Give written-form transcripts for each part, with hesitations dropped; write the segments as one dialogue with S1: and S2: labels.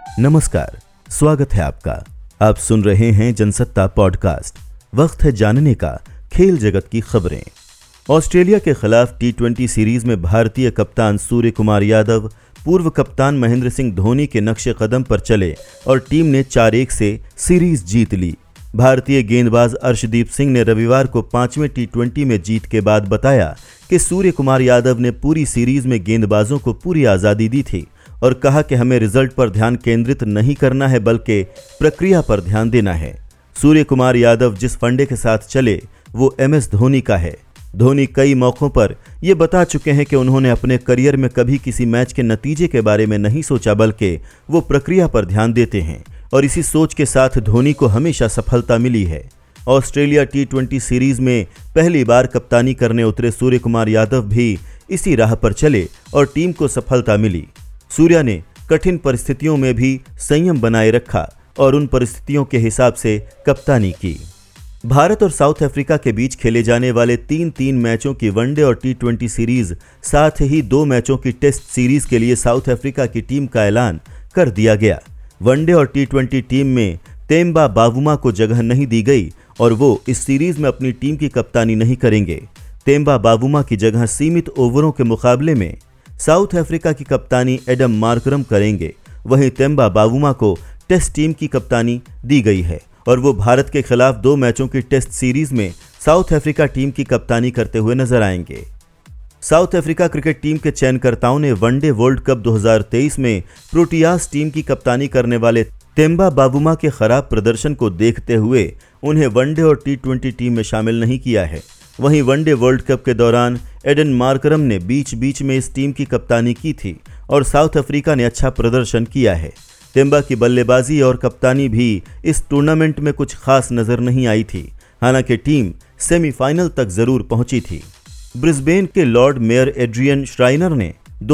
S1: नमस्कार, स्वागत है आपका। आप सुन रहे हैं जनसत्ता पॉडकास्ट। वक्त है जानने का खेल जगत की खबरें। ऑस्ट्रेलिया के खिलाफ T20 सीरीज में भारतीय कप्तान सूर्य कुमार यादव पूर्व कप्तान महेंद्र सिंह धोनी के नक्शे कदम पर चले और टीम ने 4-1 से सीरीज जीत ली। भारतीय गेंदबाज अर्शदीप सिंह ने रविवार को 5वें T20 में जीत के बाद बताया कि सूर्य कुमार यादव ने पूरी सीरीज में गेंदबाजों को पूरी आज़ादी दी थी और कहा कि हमें रिजल्ट पर ध्यान केंद्रित नहीं करना है बल्कि प्रक्रिया पर ध्यान देना है। सूर्य कुमार यादव जिस फंडे के साथ चले वो MS धोनी का है। धोनी कई मौकों पर ये बता चुके हैं कि उन्होंने अपने करियर में कभी किसी मैच के नतीजे के बारे में नहीं सोचा बल्कि वो प्रक्रिया पर ध्यान देते हैं और इसी सोच के साथ धोनी को हमेशा सफलता मिली है। ऑस्ट्रेलिया T20 सीरीज में पहली बार कप्तानी करने उतरे सूर्य कुमार यादव भी इसी राह पर चले और टीम को सफलता मिली। सूर्या ने कठिन परिस्थितियों में भी संयम बनाए रखा और उन परिस्थितियों के हिसाब से कप्तानी की। भारत और साउथ अफ्रीका के बीच खेले जाने वाले 3-3 मैचों की वनडे और T20 सीरीज साथ ही 2 मैचों की टेस्ट सीरीज के लिए साउथ अफ्रीका की टीम का ऐलान कर दिया गया। वनडे और T20 टीम में तेम्बा बावुमा को जगह नहीं दी गई और वो इस सीरीज में अपनी टीम की कप्तानी नहीं करेंगे। तेम्बा बावुमा की जगह सीमित ओवरों के मुकाबले में साउथ अफ्रीका की कप्तानी एडम मार्करम करेंगे। वहीं तेम्बा बावुमा को टेस्ट टीम की कप्तानी दी गई है और वो भारत के खिलाफ 2 मैचों की टेस्ट सीरीज में साउथ अफ्रीका टीम की कप्तानी करते हुए नजर आएंगे। साउथ अफ्रीका क्रिकेट टीम के चयनकर्ताओं ने वनडे वर्ल्ड कप 2023 में प्रोटियास टीम की कप्तानी करने वाले तेम्बा बावुमा के खराब प्रदर्शन को देखते हुए उन्हें वनडे और T20 टीम में शामिल नहीं किया है। वहीं वनडे वर्ल्ड कप के दौरान एडन मार्करम ने बीच बीच में इस टीम की कप्तानी की थी और साउथ अफ्रीका ने अच्छा प्रदर्शन किया है। तेम्बा की बल्लेबाजी और कप्तानी भी इस टूर्नामेंट में कुछ खास नजर नहीं आई थी, हालांकि टीम सेमीफाइनल तक जरूर पहुंची थी। ब्रिस्बेन के लॉर्ड मेयर एड्रियन श्राइनर ने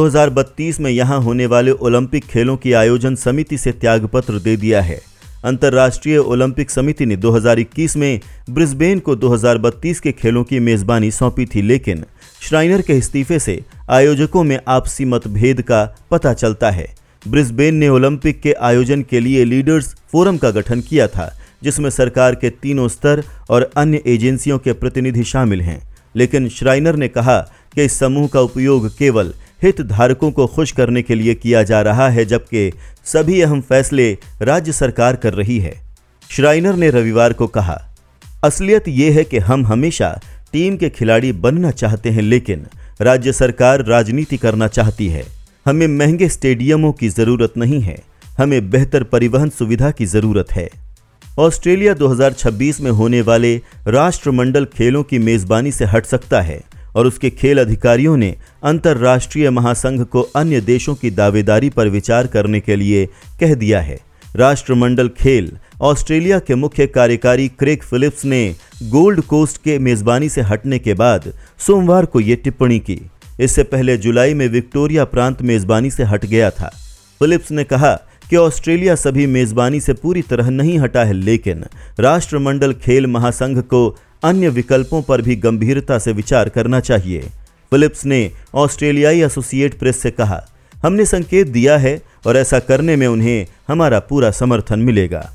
S1: 2032 में यहां होने वाले ओलंपिक खेलों की आयोजन समिति से त्यागपत्र दे दिया है। अंतर्राष्ट्रीय ओलंपिक समिति ने 2021 में ब्रिस्बेन को 2032 के खेलों की मेजबानी सौंपी थी, लेकिन श्राइनर के इस्तीफे से आयोजकों में आपसी मतभेद का पता चलता है। ब्रिस्बेन ने ओलंपिक के आयोजन के लिए लीडर्स फोरम का गठन किया था, जिसमें सरकार के 3 स्तर और अन्य एजेंसियों के प्रतिनिधि शामिल हैं, लेकिन श्राइनर ने कहा कि इस समूह का उपयोग केवल हितधारकों को खुश करने के लिए किया जा रहा है, जबकि सभी अहम फैसले राज्य सरकार कर रही है। श्राइनर ने रविवार को कहा, असलियत ये है कि हम हमेशा टीम के खिलाड़ी बनना चाहते हैं, लेकिन राज्य सरकार राजनीति करना चाहती है। हमें महंगे स्टेडियमों की जरूरत नहीं है, हमें बेहतर परिवहन सुविधा की जरूरत है। ऑस्ट्रेलिया 2026 में होने वाले राष्ट्रमंडल खेलों की मेजबानी से हट सकता है और उसके खेल अधिकारियों ने अंतर्राष्ट्रीय महासंघ को अन्य देशों की दावेदारी पर विचार करने के लिए कह दिया है। राष्ट्रमंडल खेल ऑस्ट्रेलिया के मुख्य कार्यकारी क्रेग फिलिप्स ने गोल्ड कोस्ट के मेजबानी से हटने के बाद सोमवार को ये टिप्पणी की। इससे पहले जुलाई में विक्टोरिया प्रांत मेजबानी से हट गया था। फिलिप्स ने कहा कि ऑस्ट्रेलिया सभी मेजबानी से पूरी तरह नहीं हटा है, लेकिन राष्ट्रमंडल खेल महासंघ को अन्य विकल्पों पर भी गंभीरता से विचार करना चाहिए। फिलिप्स ने ऑस्ट्रेलियाई एसोसिएट प्रेस से कहा, हमने संकेत दिया है और ऐसा करने में उन्हें हमारा पूरा समर्थन मिलेगा।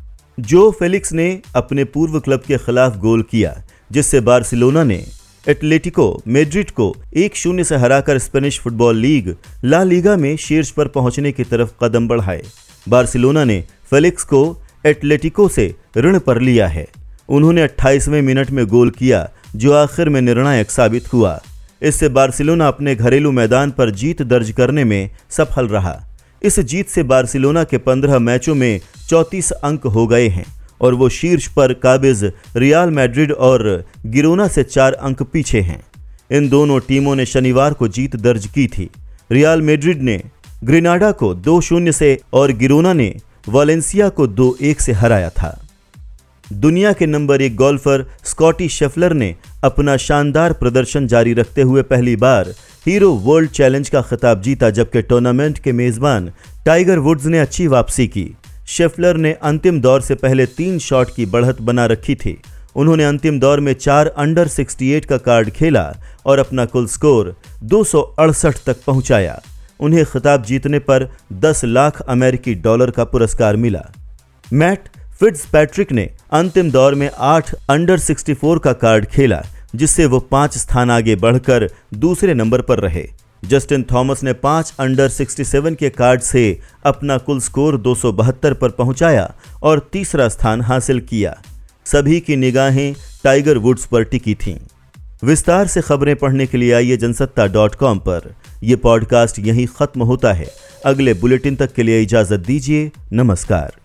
S1: जो फेलिक्स ने अपने पूर्व क्लब के खिलाफ गोल किया, जिससे बार्सिलोना ने एटलेटिको मैड्रिड को 1-0 से हराकर Spanish football league La Liga में शीर्ष पर पहुंचने की तरफ कदम बढ़ाए। बार्सिलोना ने फेलिक्स को एटलेटिको से ऋण पर लिया है। उन्होंने 28वें मिनट में गोल किया, जो आखिर में निर्णायक साबित हुआ। इससे बार्सिलोना अपने घरेलू मैदान पर जीत दर्ज करने में सफल रहा। इस जीत से बार्सिलोना के 15 मैचों में 34 अंक हो गए हैं और वो शीर्ष पर काबिज रियल मैड्रिड और गिरोना से 4 अंक पीछे हैं। इन दोनों टीमों ने शनिवार को जीत दर्ज की थी। रियल मैड्रिड ने ग्रेनाडा को 2-0 से और गिरोना ने वालेंसिया को 2-1 से हराया था। दुनिया के नंबर 1 गोल्फर स्कॉटी शेफलर ने अपना शानदार प्रदर्शन जारी रखते हुए पहली बार हीरो वर्ल्ड चैलेंज का खिताब जीता, जबकि टूर्नामेंट के मेजबान टाइगर वुड्स ने अच्छी वापसी की। शेफलर ने अंतिम दौर से पहले 3 शॉट की बढ़त बना रखी थी। उन्होंने अंतिम दौर में 4 अंडर 68 का कार्ड खेला और अपना कुल स्कोर 268 तक पहुंचाया। उन्हें खिताब जीतने पर 10 लाख अमेरिकी डॉलर का पुरस्कार मिला। मैट फिट्जपैट्रिक ने अंतिम दौर में 8 अंडर 64 का कार्ड खेला, जिससे वो 5 स्थान आगे बढ़कर दूसरे नंबर पर रहे। जस्टिन थॉमस ने 5 अंडर 67 के कार्ड से अपना कुल स्कोर 272 पर पहुंचाया और तीसरा स्थान हासिल किया। सभी की निगाहें टाइगर वुड्स पर टिकी थीं। विस्तार से खबरें पढ़ने के लिए आइए जनसत्ता.com पर। यह पॉडकास्ट यहीं खत्म होता है। अगले बुलेटिन तक के लिए इजाजत दीजिए। नमस्कार।